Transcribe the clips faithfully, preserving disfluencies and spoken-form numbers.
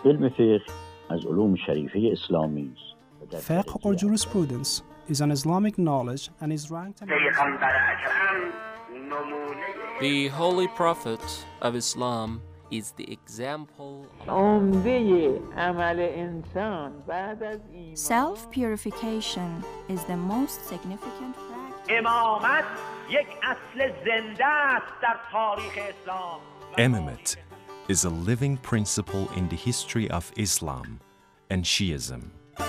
علم فقه از علوم شریفه اسلامی است. Fiqh or jurisprudence is an Islamic knowledge and is ranked among The Holy Prophet of Islam is the example of Self-purification is the most significant practice. امامت یک اصل زنده است در تاریخ اسلام. Imamate is a living principle in the history of Islam and Shiism.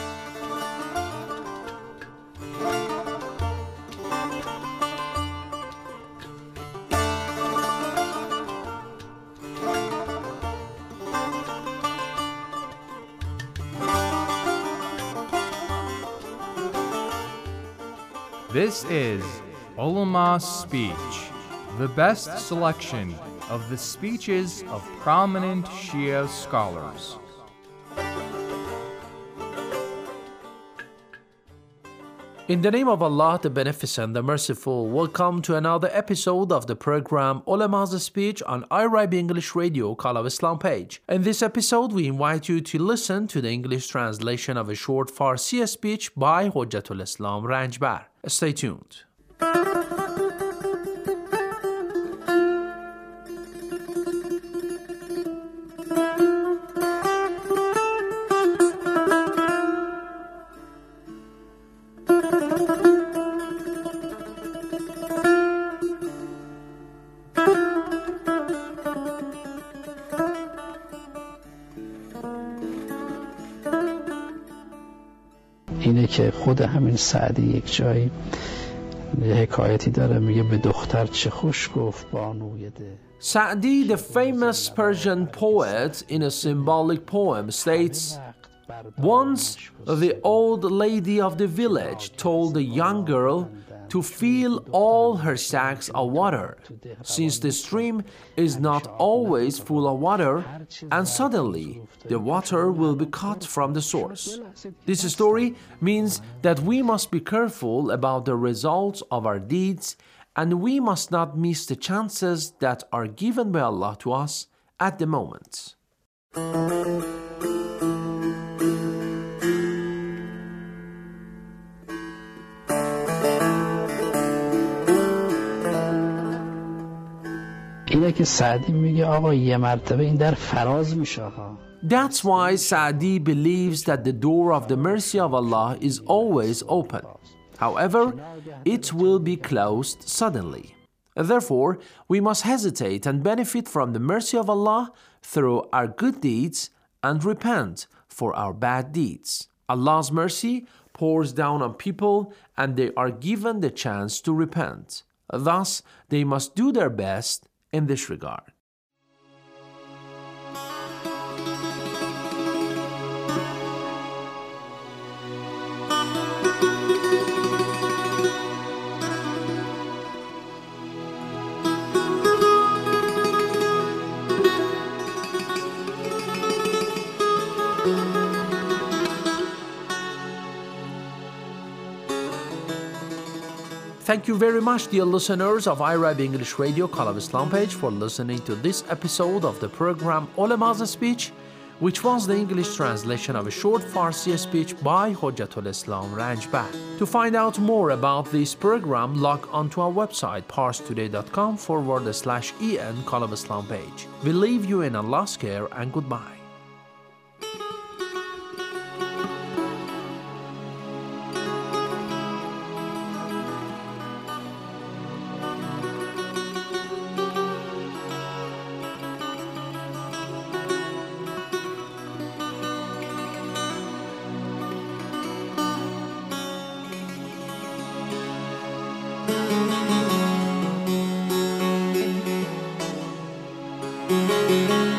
This is Ulama's Speech, the best selection of the speeches of prominent Shia scholars. In the name of Allah, the Beneficent, the Merciful, welcome to another episode of the program Ulama's Speech on I R I B English Radio, Call of Islam page. In this episode, we invite you to listen to the English translation of a short Farsi speech by Hujjatul Islam Ranjbar. Stay tuned. اینه که خود همین سعدی یک جایی حکایتی داره میگه به دختر چه خوش گفت بانوی ده. Sa'di, the famous Persian poet, in a symbolic poem states, once the old lady of the village told the young girl to fill all her sacks of water, since the stream is not always full of water, and suddenly the water will be cut from the source. This story means that we must be careful about the results of our deeds, and we must not miss the chances that are given by Allah to us at the moment. اینه که سعدی میگه آقا یه مرتبه این در فراز میشه ها. That's why Sa'di believes that the door of the mercy of Allah is always open. However, it will be closed suddenly. Therefore, we must hesitate and benefit from the mercy of Allah through our good deeds and repent for our bad deeds. Allah's mercy pours down on people and they are given the chance to repent. Thus, they must do their best in this regard. Thank you very much, dear listeners of I R I B English Radio, Call of Islam page, for listening to this episode of the program Ulama's Speech, which was the English translation of a short Farsi speech by Hujjatul Islam Ranjbar. To find out more about this program, log on to our website, parstoday.com forward slash en Call of Islam page. We leave you in Allah's care and goodbye. Thank you.